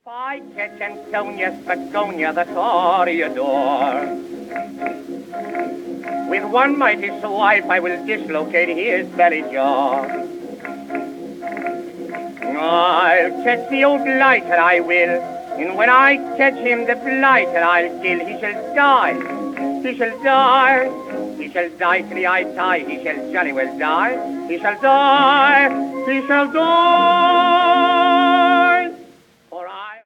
I catch Antonia Spagonia, the toreador, with one mighty swipe I will dislocate his belly jaw. I'll catch the old blighter, I will, and when I catch him, the blighter I'll kill. He shall die, he shall die, he shall die till I tie, he shall jolly well die, he shall die, he shall die.